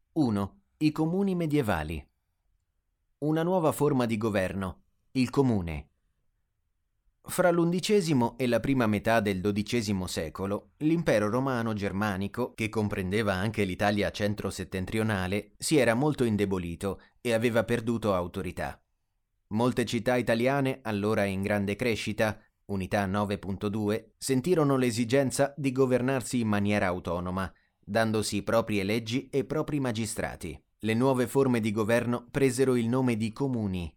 1. I comuni medievali. Una nuova forma di governo, il comune. Fra l'undicesimo e la prima metà del XII secolo, l'impero romano germanico, che comprendeva anche l'Italia centro-settentrionale, si era molto indebolito e aveva perduto autorità. Molte città italiane, allora in grande crescita, Unità 9.2, sentirono l'esigenza di governarsi in maniera autonoma, dandosi proprie leggi e propri magistrati. Le nuove forme di governo presero il nome di comuni.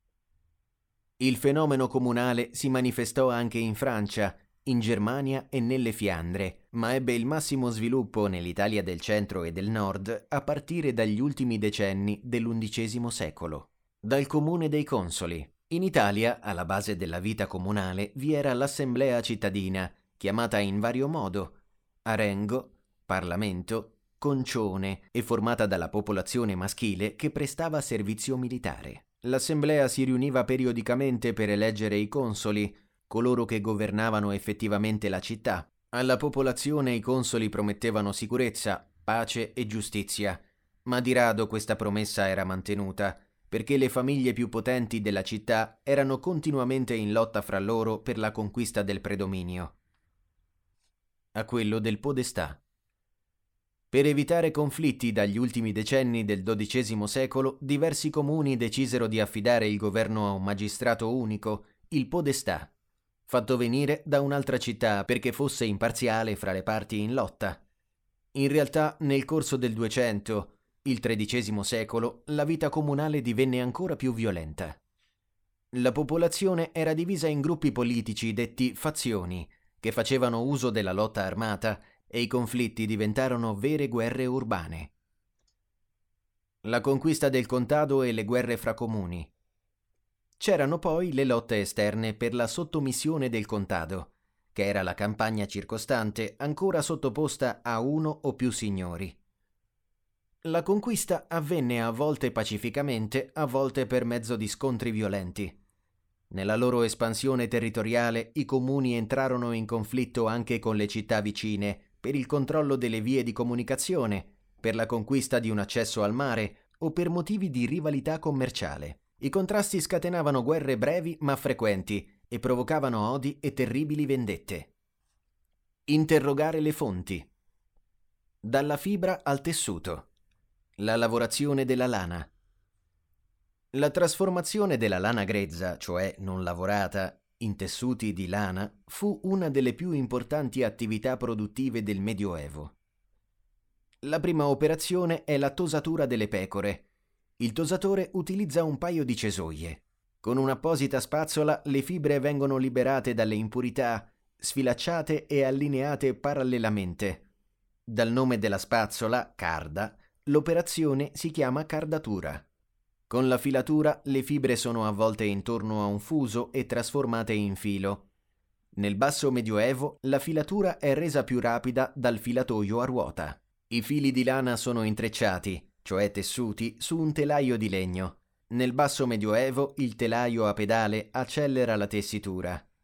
Il fenomeno comunale si manifestò anche in Francia, in Germania e nelle Fiandre, ma ebbe il massimo sviluppo nell'Italia del centro e del nord a partire dagli ultimi decenni dell'undicesimo secolo. Dal comune dei consoli. In Italia, alla base della vita comunale, vi era l'assemblea cittadina, chiamata in vario modo arengo, parlamento, concione, e formata dalla popolazione maschile che prestava servizio militare. L'assemblea si riuniva periodicamente per eleggere i consoli, coloro che governavano effettivamente la città. Alla popolazione i consoli promettevano sicurezza, pace e giustizia, ma di rado questa promessa era mantenuta, perché le famiglie più potenti della città erano continuamente in lotta fra loro per la conquista del predominio. A quello del podestà. Per evitare conflitti dagli ultimi decenni del XII secolo, diversi comuni decisero di affidare il governo a un magistrato unico, il podestà, fatto venire da un'altra città perché fosse imparziale fra le parti in lotta. In realtà, nel corso del 200, il XIII secolo, la vita comunale divenne ancora più violenta. La popolazione era divisa in gruppi politici detti fazioni, che facevano uso della lotta armata, e i conflitti diventarono vere guerre urbane. La conquista del contado e le guerre fra comuni. C'erano poi le lotte esterne per la sottomissione del contado, che era la campagna circostante ancora sottoposta a uno o più signori. La conquista avvenne a volte pacificamente, a volte per mezzo di scontri violenti. Nella loro espansione territoriale i comuni entrarono in conflitto anche con le città vicine per il controllo delle vie di comunicazione, per la conquista di un accesso al mare o per motivi di rivalità commerciale. I contrasti scatenavano guerre brevi ma frequenti e provocavano odi e terribili vendette. Interrogare le fonti. Dalla fibra al tessuto. La lavorazione della lana. La trasformazione della lana grezza, cioè non lavorata, in tessuti di lana, fu una delle più importanti attività produttive del Medioevo. La prima operazione è la tosatura delle pecore. Il tosatore utilizza un paio di cesoie. Con un'apposita spazzola le fibre vengono liberate dalle impurità, sfilacciate e allineate parallelamente. Dal nome della spazzola, carda, l'operazione si chiama cardatura. Con la filatura le fibre sono avvolte intorno a un fuso e trasformate in filo. Nel basso medioevo la filatura è resa più rapida dal filatoio a ruota. I fili di lana sono intrecciati, cioè tessuti, su un telaio di legno. Nel basso medioevo il telaio a pedale accelera la tessitura.